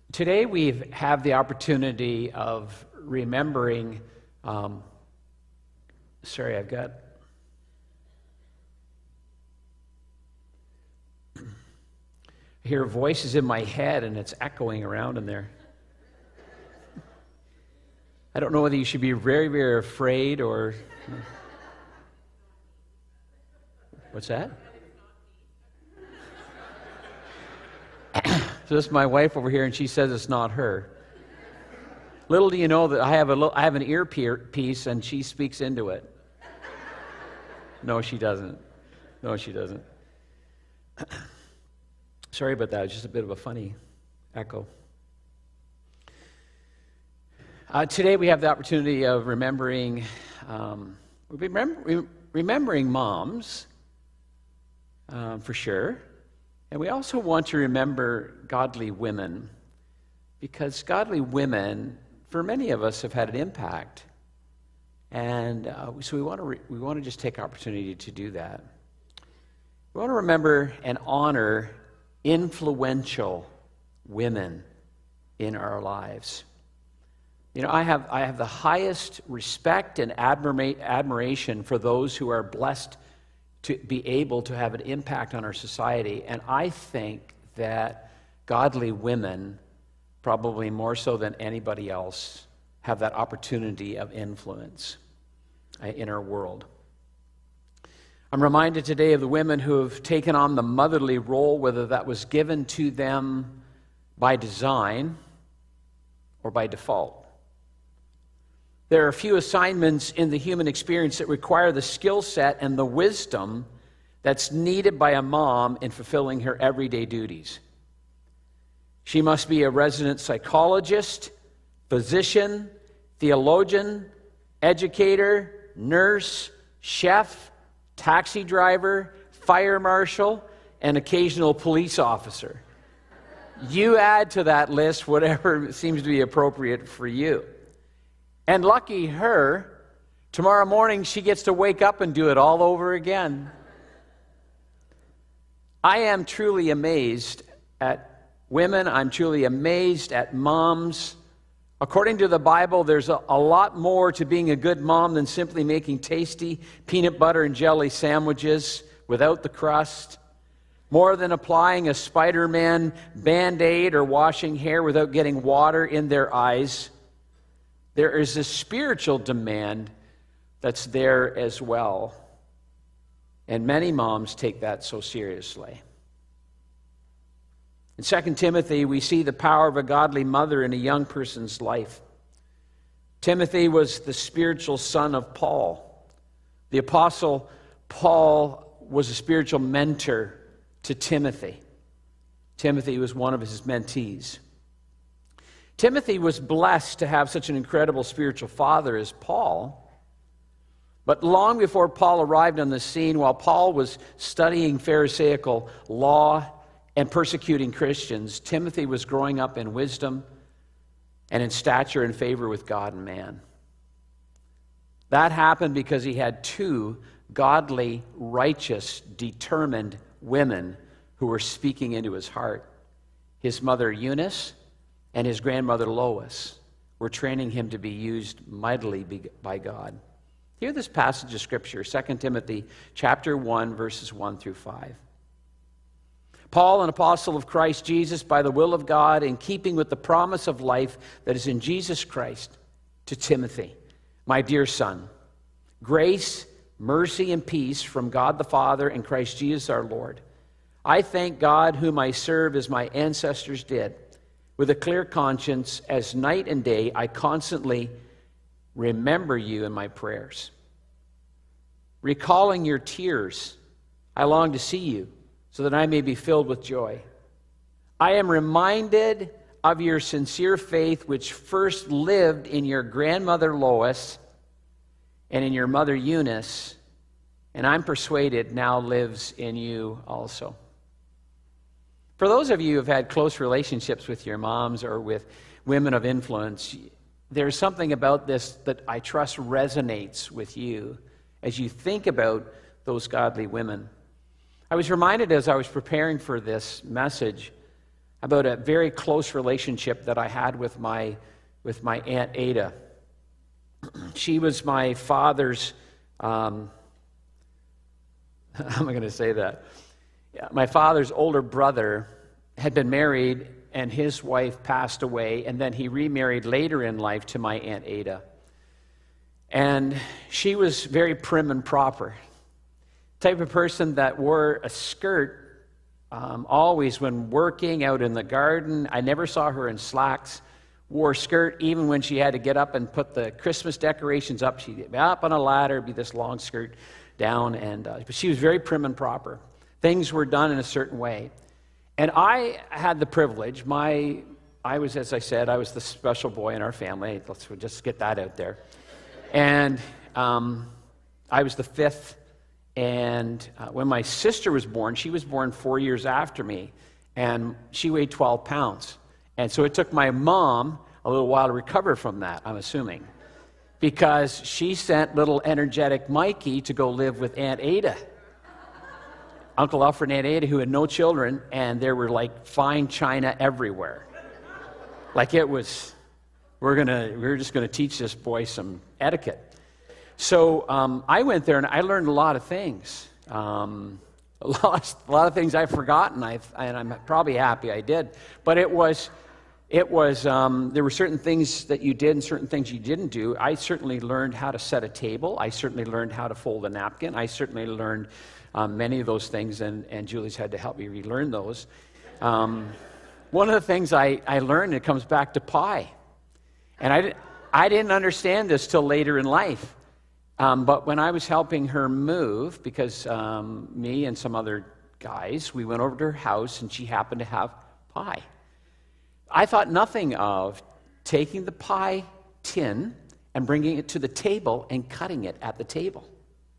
Today we have the opportunity of remembering, I hear voices in my head and it's echoing around in there. I don't know whether you should be very, very afraid or... What's that? So this is my wife over here, and she says it's not her. Little do you know that I have an earpiece, and she speaks into it. No, she doesn't. No, she doesn't. Sorry about that. It's just a bit of a funny echo. Today we have the opportunity of remembering moms, for sure. And we also want to remember godly women, because godly women, for many of us, have had an impact. And so we want to just take opportunity to do that. We want to remember and honor influential women in our lives. You know, I have the highest respect and admiration for those who are blessed to be able to have an impact on our society. And I think that godly women, probably more so than anybody else, have that opportunity of influence in our world. I'm reminded today of the women who have taken on the motherly role, whether that was given to them by design or by default. There are a few assignments in the human experience that require the skill set and the wisdom that's needed by a mom in fulfilling her everyday duties. She must be a resident psychologist, physician, theologian, educator, nurse, chef, taxi driver, fire marshal, and occasional police officer. You add to that list whatever seems to be appropriate for you. And lucky her, tomorrow morning she gets to wake up and do it all over again. I am truly amazed at women. I'm truly amazed at moms. According to the Bible, there's a lot more to being a good mom than simply making tasty peanut butter and jelly sandwiches without the crust, more than applying a Spider-Man Band-Aid or washing hair without getting water in their eyes. There is a spiritual demand that's there as well. And many moms take that so seriously. In 2 Timothy, we see the power of a godly mother in a young person's life. Timothy was the spiritual son of Paul. The apostle Paul was a spiritual mentor to Timothy. Timothy was one of his mentees. Timothy was blessed to have such an incredible spiritual father as Paul. But long before Paul arrived on the scene, while Paul was studying Pharisaical law and persecuting Christians, Timothy was growing up in wisdom and in stature and favor with God and man. That happened because he had two godly, righteous, determined women who were speaking into his heart. His mother Eunice and his grandmother Lois were training him to be used mightily by God. Hear this passage of Scripture, 2 Timothy chapter 1, verses 1 through 5. Paul, an apostle of Christ Jesus, by the will of God, in keeping with the promise of life that is in Jesus Christ, to Timothy, my dear son, grace, mercy, and peace from God the Father and Christ Jesus our Lord. I thank God, whom I serve as my ancestors did, with a clear conscience, as night and day I constantly remember you in my prayers. Recalling your tears, I long to see you, so that I may be filled with joy. I am reminded of your sincere faith, which first lived in your grandmother Lois and in your mother Eunice, and I'm persuaded now lives in you also. For those of you who have had close relationships with your moms or with women of influence, there's something about this that I trust resonates with you as you think about those godly women. I was reminded as I was preparing for this message about a very close relationship that I had with my Aunt Ada. She was my father's, how am I going to say that? Yeah, my father's older brother had been married, and his wife passed away, and then he remarried later in life to my Aunt Ada. And she was very prim and proper. Type of person that wore a skirt always when working out in the garden. I never saw her in slacks. Wore a skirt even when she had to get up and put the Christmas decorations up. She'd be up on a ladder, be this long skirt down, but she was very prim and proper. Things were done in a certain way. And I had the privilege, I was, as I said, I was the special boy in our family. Let's just get that out there. And I was the fifth. And when my sister was born, she was born 4 years after me, and she weighed 12 pounds. And so it took my mom a little while to recover from that, I'm assuming, because she sent little energetic Mikey to go live with Aunt Ada. Uncle Alfred and Aunt Ada, who had no children, and there were like fine china everywhere. Like it was, we're just gonna teach this boy some etiquette. So I went there and I learned a lot of things. A lot of things I've forgotten, and I'm probably happy I did. But there were certain things that you did and certain things you didn't do. I certainly learned how to set a table. I certainly learned how to fold a napkin. I certainly learned many of those things, and Julie's had to help me relearn those. One of the things I learned, it comes back to pie. And I didn't understand this till later in life. But when I was helping her move, because me and some other guys, we went over to her house and she happened to have pie. I thought nothing of taking the pie tin and bringing it to the table and cutting it at the table.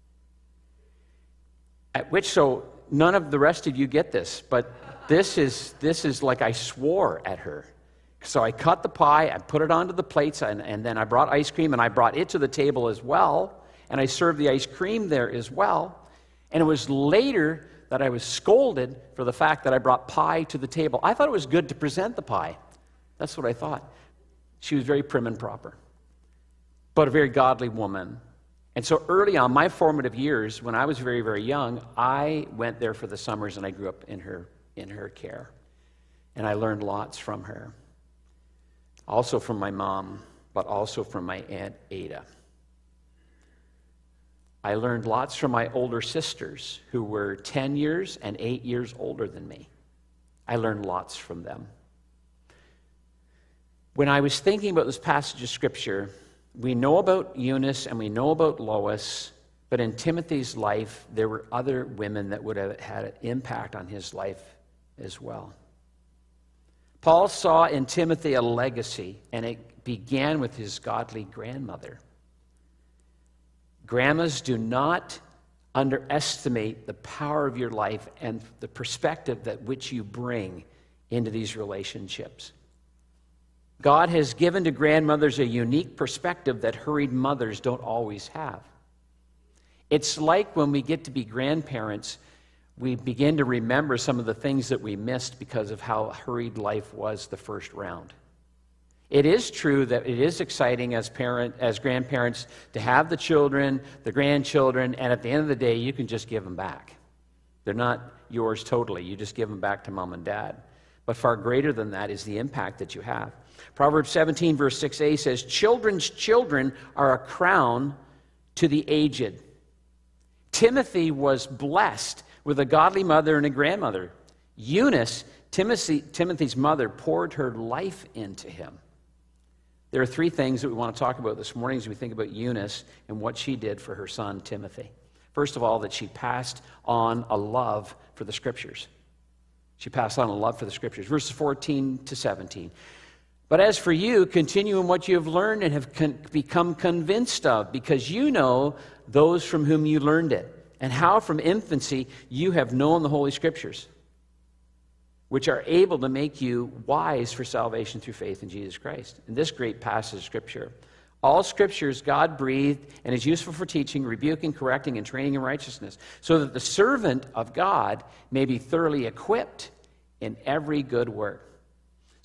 So none of the rest of you get this, but this is like I swore at her. So I cut the pie, I put it onto the plates, and then I brought ice cream, and I brought it to the table as well. And I served the ice cream there as well. And it was later that I was scolded for the fact that I brought pie to the table. I thought it was good to present the pie. That's what I thought. She was very prim and proper, but a very godly woman. And so early on, my formative years, when I was very, very young, I went there for the summers, and I grew up in her care. And I learned lots from her. Also from my mom, but also from my Aunt Ada. I learned lots from my older sisters, who were 10 years and 8 years older than me. I learned lots from them. When I was thinking about this passage of Scripture, we know about Eunice and we know about Lois, but in Timothy's life, there were other women that would have had an impact on his life as well. Paul saw in Timothy a legacy, and it began with his godly grandmother. Grandmas, do not underestimate the power of your life and the perspective that which you bring into these relationships. God has given to grandmothers a unique perspective that hurried mothers don't always have. It's like when we get to be grandparents, we begin to remember some of the things that we missed because of how hurried life was the first round. It is true that it is exciting as grandparents to have the children, the grandchildren, and at the end of the day, you can just give them back. They're not yours totally. You just give them back to mom and dad. But far greater than that is the impact that you have. Proverbs 17, verse 6a says, "Children's children are a crown to the aged." Timothy was blessed with a godly mother and a grandmother. Eunice, Timothy's mother, poured her life into him. There are three things that we want to talk about this morning as we think about Eunice and what she did for her son Timothy. First of all, that she passed on a love for the Scriptures. She passed on a love for the Scriptures. Verses 14 to 17. "But as for you, continue in what you have learned and have become convinced of, because you know those from whom you learned it, and how from infancy you have known the Holy Scriptures, which are able to make you wise for salvation through faith in Jesus Christ." In this great passage of Scripture, all Scripture is God-breathed and is useful for teaching, rebuking, correcting, and training in righteousness, so that the servant of God may be thoroughly equipped in every good work.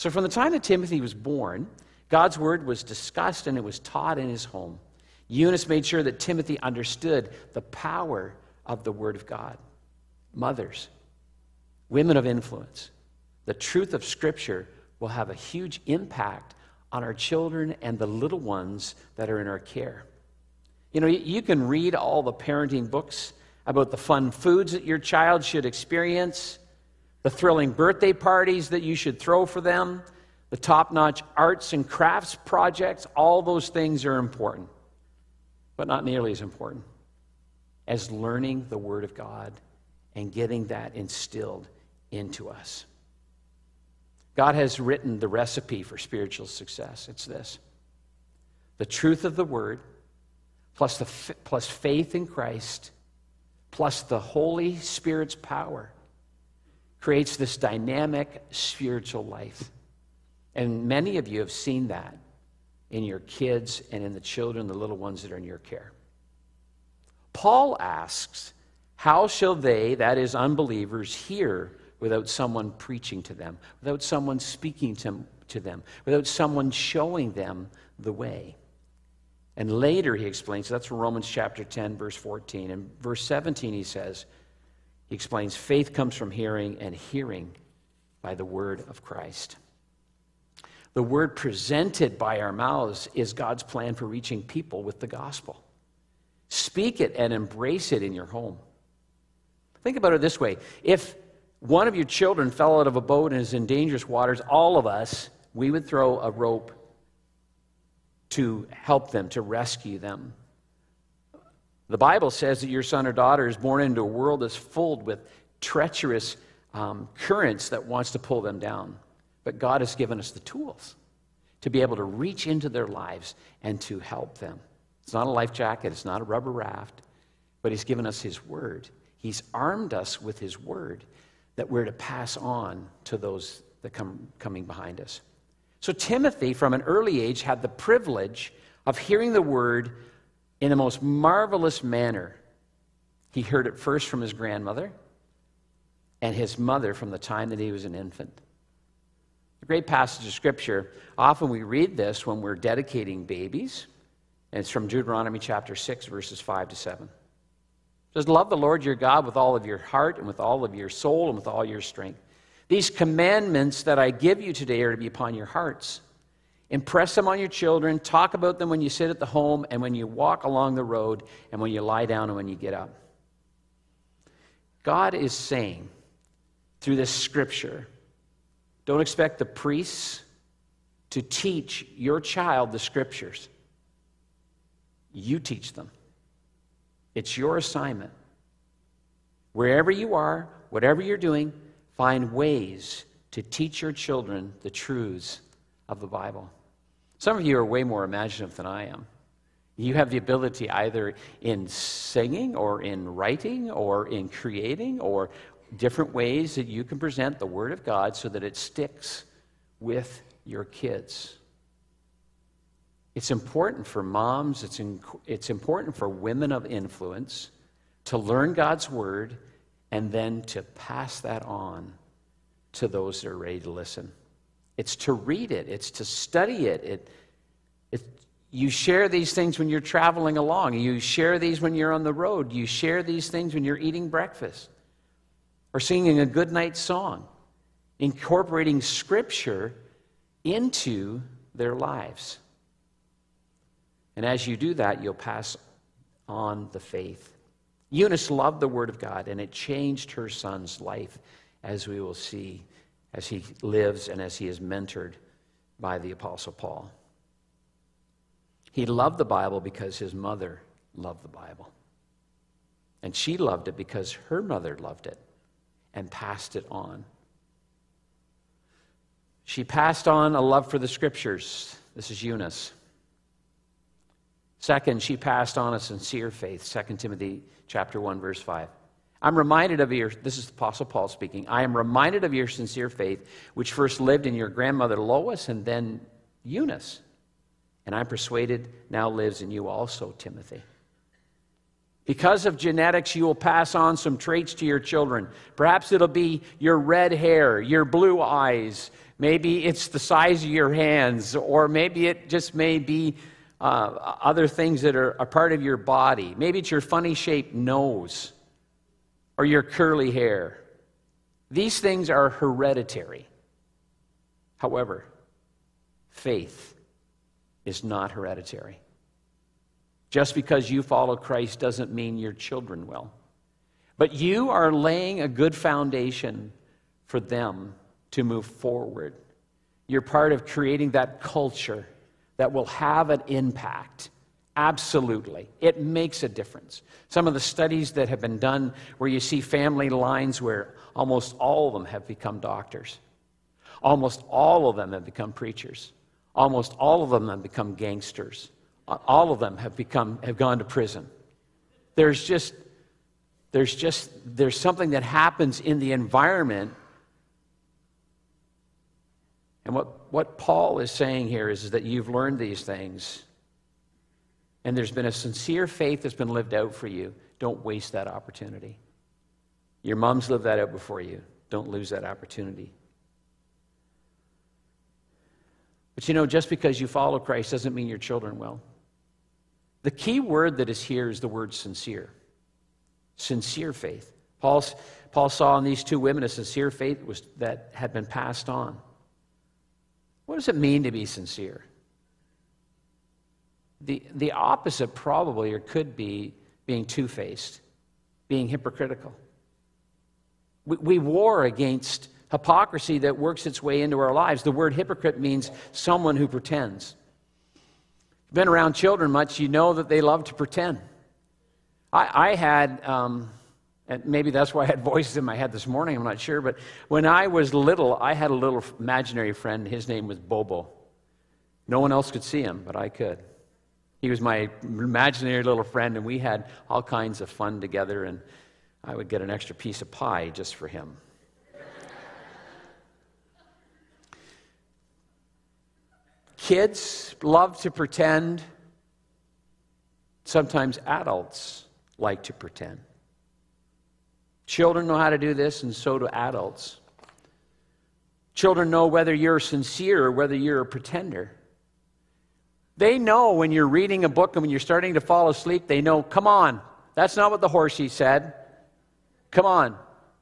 So from the time that Timothy was born, God's word was discussed and it was taught in his home. Eunice made sure that Timothy understood the power of the word of God. Mothers, women of influence, the truth of Scripture will have a huge impact on our children and the little ones that are in our care. You know, you can read all the parenting books about the fun foods that your child should experience, the thrilling birthday parties that you should throw for them, the top-notch arts and crafts projects. All those things are important, but not nearly as important as learning the Word of God and getting that instilled into us. God has written the recipe for spiritual success. It's this: the truth of the Word, plus faith in Christ, plus the Holy Spirit's power, creates this dynamic spiritual life. And many of you have seen that in your kids and in the children, the little ones that are in your care. Paul asks, how shall they, that is unbelievers, hear without someone preaching to them, without someone speaking to them, without someone showing them the way? And later he explains, that's Romans chapter 10, verse 14. And verse 17 he explains, faith comes from hearing, and hearing by the word of Christ. The word presented by our mouths is God's plan for reaching people with the gospel. Speak it and embrace it in your home. Think about it this way. If one of your children fell out of a boat and is in dangerous waters, all of us, we would throw a rope to help them, to rescue them. The Bible says that your son or daughter is born into a world that's filled with treacherous currents that wants to pull them down. But God has given us the tools to be able to reach into their lives and to help them. It's not a life jacket, it's not a rubber raft, but he's given us his word. He's armed us with his word that we're to pass on to those that coming behind us. So Timothy, from an early age, had the privilege of hearing the word in the most marvelous manner. He heard it first from his grandmother and his mother from the time that he was an infant. A great passage of Scripture. Often we read this when we're dedicating babies, and it's from Deuteronomy chapter 6, verses 5 to 7. It says, love the Lord your God with all of your heart and with all of your soul and with all your strength. These commandments that I give you today are to be upon your hearts. Impress them on your children. Talk about them when you sit at the home and when you walk along the road and when you lie down and when you get up. God is saying through this scripture, don't expect the priests to teach your child the scriptures. You teach them. It's your assignment. Wherever you are, whatever you're doing, find ways to teach your children the truths of the Bible. Some of you are way more imaginative than I am. You have the ability either in singing or in writing or in creating or different ways that you can present the Word of God so that it sticks with your kids. It's important for moms, it's important for women of influence to learn God's Word and then to pass that on to those that are ready to listen. It's to read it. It's to study it. You share these things when you're traveling along. You share these when you're on the road. You share these things when you're eating breakfast or singing a good night song, incorporating Scripture into their lives. And as you do that, you'll pass on the faith. Eunice loved the Word of God, and it changed her son's life, as we will see, as he lives and as he is mentored by the Apostle Paul. He loved the Bible because his mother loved the Bible. And she loved it because her mother loved it and passed it on. She passed on a love for the Scriptures. This is Eunice. Second, she passed on a sincere faith. 2 Timothy chapter 1, verse 5. I'm reminded of your, this is the Apostle Paul speaking, I am reminded of your sincere faith, which first lived in your grandmother Lois and then Eunice. And I'm persuaded now lives in you also, Timothy. Because of genetics, you will pass on some traits to your children. Perhaps it'll be your red hair, your blue eyes, Maybe it's the size of your hands, or maybe it just may be other things that are a part of your body. Maybe it's your funny-shaped nose or your curly hair. These things are hereditary. However, faith is not hereditary. Just because you follow Christ doesn't mean your children will. But you are laying a good foundation for them to move forward. You're part of creating that culture that will have an impact. Absolutely. It makes a difference. Some of the studies that have been done where you see family lines where almost all of them have become doctors. Almost all of them have become preachers. Almost all of them have become gangsters. All of them have gone to prison. There's something that happens in the environment. And what Paul is saying here is that you've learned these things, and there's been a sincere faith that's been lived out for you. Don't waste that opportunity. Your mom's lived that out before you. Don't lose that opportunity. But just because you follow Christ doesn't mean your children will. The key word that is here is the word sincere. Sincere faith. Paul saw in these two women a sincere faith that had been passed on. What does it mean to be sincere? The opposite probably, or could be, being two-faced, being hypocritical. We war against hypocrisy that works its way into our lives. The word hypocrite means someone who pretends. If you've been around children much, you know that they love to pretend. I had, and maybe that's why I had voices in my head this morning, I'm not sure, but when I was little, I had a little imaginary friend. His name was Bobo. No one else could see him, but I could. He was my imaginary little friend, and we had all kinds of fun together, and I would get an extra piece of pie just for him. Kids love to pretend. Sometimes adults like to pretend. Children know how to do this, and so do adults. Children know whether you're sincere or whether you're a pretender. They know when you're reading a book and when you're starting to fall asleep, they know, come on, that's not what the horsey said. Come on.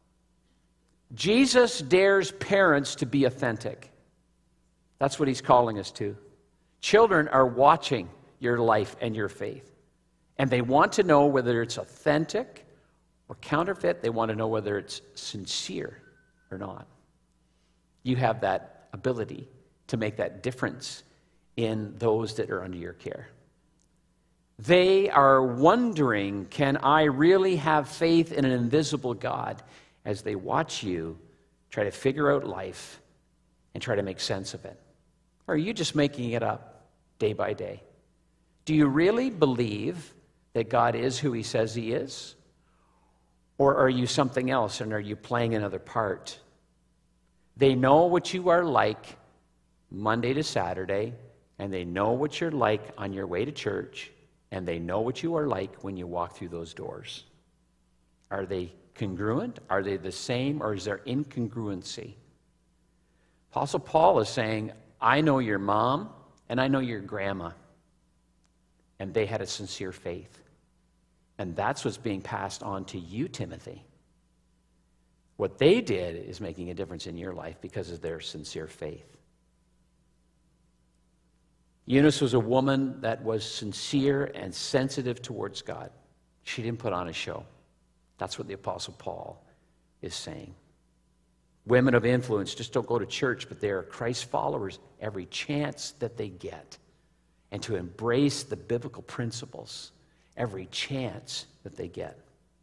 Jesus dares parents to be authentic. That's what he's calling us to. Children are watching your life and your faith. And they want to know whether it's authentic or counterfeit. They want to know whether it's sincere or not. You have that ability to make that difference in those that are under your care. They are wondering, can I really have faith in an invisible God, as they watch you try to figure out life and try to make sense of it? Or are you just making it up day by day? Do you really believe that God is who he says he is? Or are you something else, and are you playing another part? They know what you are like Monday to Saturday, and they know what you're like on your way to church, and they know what you are like when you walk through those doors. Are they congruent? Are they the same, or is there incongruency? Apostle Paul is saying, I know your mom, and I know your grandma, and they had a sincere faith. And that's what's being passed on to you, Timothy. What they did is making a difference in your life because of their sincere faith. Eunice was a woman that was sincere and sensitive towards God. She didn't put on a show. That's what the Apostle Paul is saying. Women of influence just don't go to church, but they are Christ followers every chance that they get, and to embrace the biblical principles every chance that they get.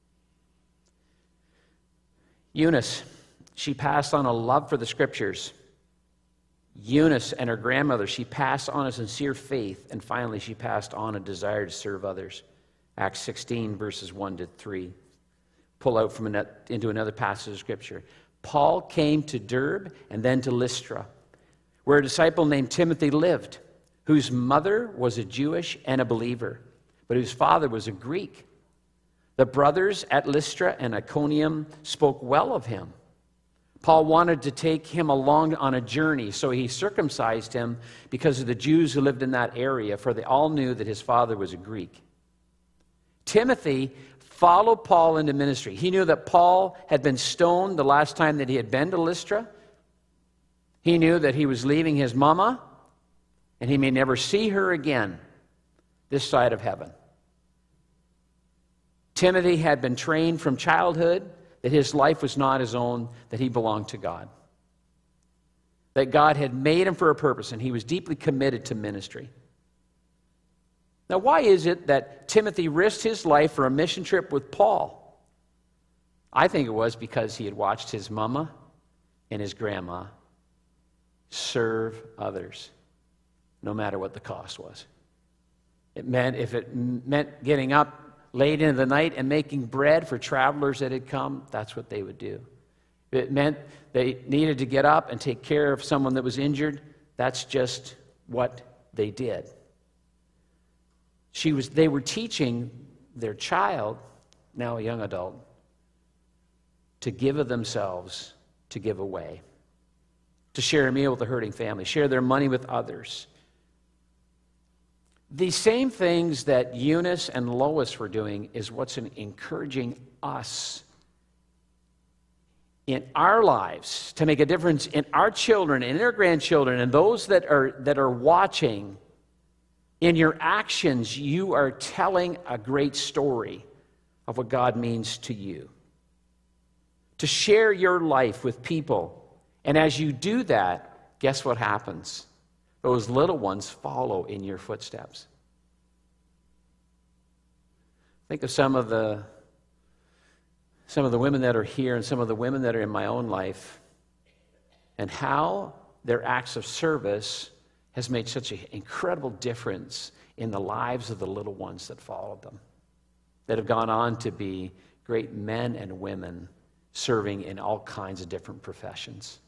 Eunice, she passed on a love for the Scriptures. Eunice and her grandmother, she passed on a sincere faith, and finally she passed on a desire to serve others. Acts 16, verses 1 to 3. Pull out into another passage of Scripture. Paul came to Derbe and then to Lystra, where a disciple named Timothy lived, whose mother was a Jewish and a believer, but whose father was a Greek. The brothers at Lystra and Iconium spoke well of him. Paul wanted to take him along on a journey, so he circumcised him because of the Jews who lived in that area, for they all knew that his father was a Greek. Timothy followed Paul into ministry. He knew that Paul had been stoned the last time that he had been to Lystra. He knew that he was leaving his mama, and he may never see her again this side of heaven. Timothy had been trained from childhood that his life was not his own, that he belonged to God. That God had made him for a purpose, and he was deeply committed to ministry. Now, why is it that Timothy risked his life for a mission trip with Paul? I think it was because he had watched his mama and his grandma serve others, no matter what the cost was. If it meant getting up late into the night and making bread for travelers that had come, that's what they would do. If it meant they needed to get up and take care of someone that was injured, that's just what they did. They were teaching their child, now a young adult, to give of themselves, to give away, to share a meal with a hurting family, share their money with others. The same things that Eunice and Lois were doing is what's encouraging us in our lives to make a difference in our children and in our grandchildren and those that are watching. In your actions, you are telling a great story of what God means to you. To share your life with people. And as you do that, guess what happens? Those little ones follow in your footsteps. Think of some of the women that are here and some of the women that are in my own life and how their acts of service has made such an incredible difference in the lives of the little ones that followed them, that have gone on to be great men and women serving in all kinds of different professions.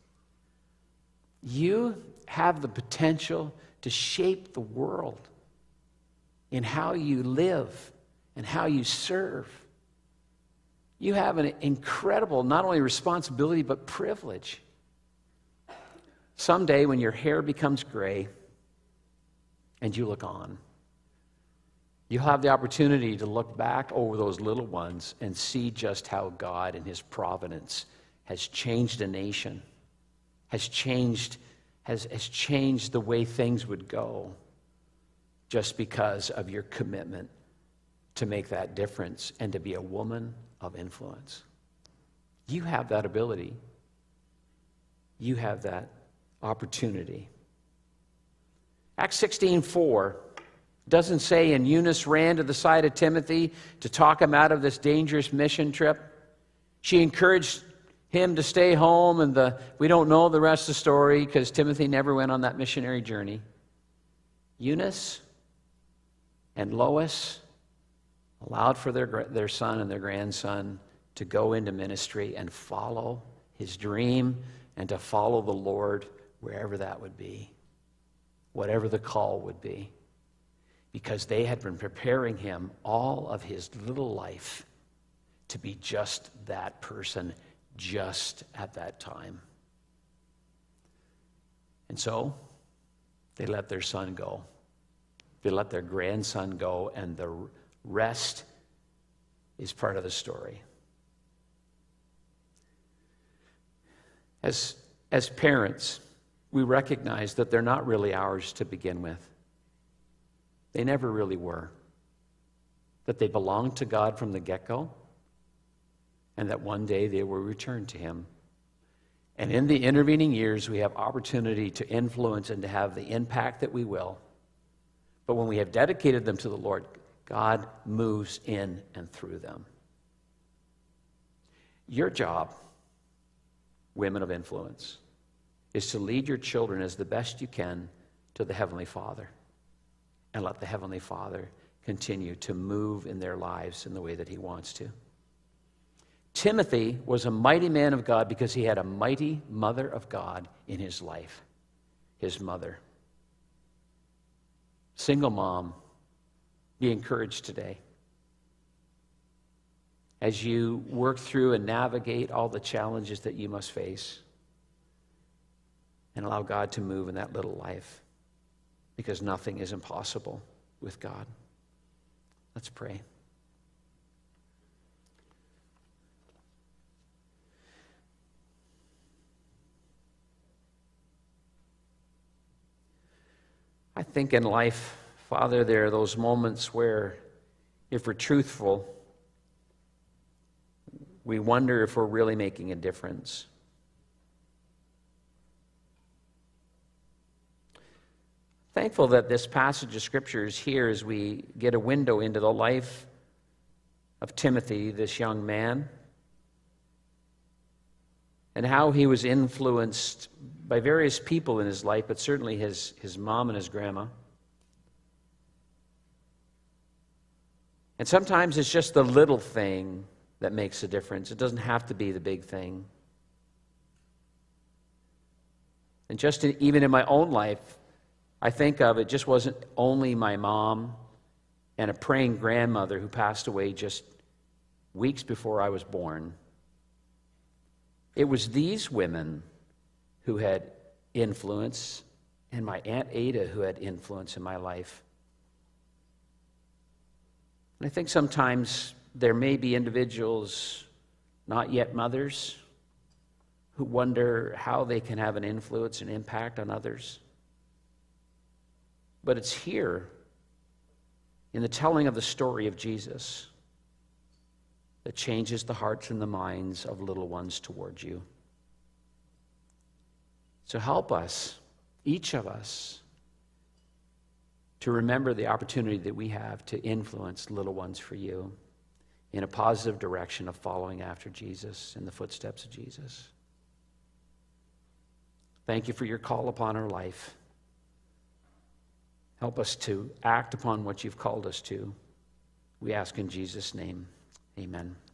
You have the potential to shape the world in how you live and how you serve. You have an incredible, not only responsibility, but privilege. Someday when your hair becomes gray and you look on, you'll have the opportunity to look back over those little ones and see just how God in His providence has changed a nation, has changed the way things would go just because of your commitment to make that difference and to be a woman of influence. You have that ability. You have that opportunity. Acts 16:4 doesn't say, and Eunice ran to the side of Timothy to talk him out of this dangerous mission trip. She encouraged him to stay home, and we don't know the rest of the story because Timothy never went on that missionary journey. Eunice and Lois allowed for their son and their grandson to go into ministry and follow his dream and to follow the Lord wherever that would be, whatever the call would be, because they had been preparing him all of his little life to be just that person just at that time. And so they let their son go. They let their grandson go, and the rest is part of the story. As parents, we recognize that they're not really ours to begin with. They never really were. That they belonged to God from the get-go, and that one day they will return to Him. And in the intervening years, we have opportunity to influence and to have the impact that we will. But when we have dedicated them to the Lord, God moves in and through them. Your job, women of influence, is to lead your children as the best you can to the Heavenly Father, and let the Heavenly Father continue to move in their lives in the way that He wants to. Timothy was a mighty man of God because he had a mighty mother of God in his life, his mother. Single mom, be encouraged today. as you work through and navigate all the challenges that you must face. And allow God to move in that little life, because nothing is impossible with God. Let's pray. I think in life, Father, there are those moments where, if we're truthful, we wonder if we're really making a difference. Thankful that this passage of Scripture is here as we get a window into the life of Timothy, this young man, and how he was influenced by various people in his life, but certainly his mom and his grandma. And sometimes it's just the little thing that makes a difference. It doesn't have to be the big thing. And just even in my own life, I think of it just wasn't only my mom and a praying grandmother who passed away just weeks before I was born. It was these women who had influence, and my Aunt Ada who had influence in my life. And I think sometimes there may be individuals, not yet mothers, who wonder how they can have an influence and impact on others. But it's here, in the telling of the story of Jesus, that changes the hearts and the minds of little ones towards you. So help us, each of us, to remember the opportunity that we have to influence little ones for you in a positive direction of following after Jesus, in the footsteps of Jesus. Thank you for your call upon our life. Help us to act upon what you've called us to. We ask in Jesus' name, amen.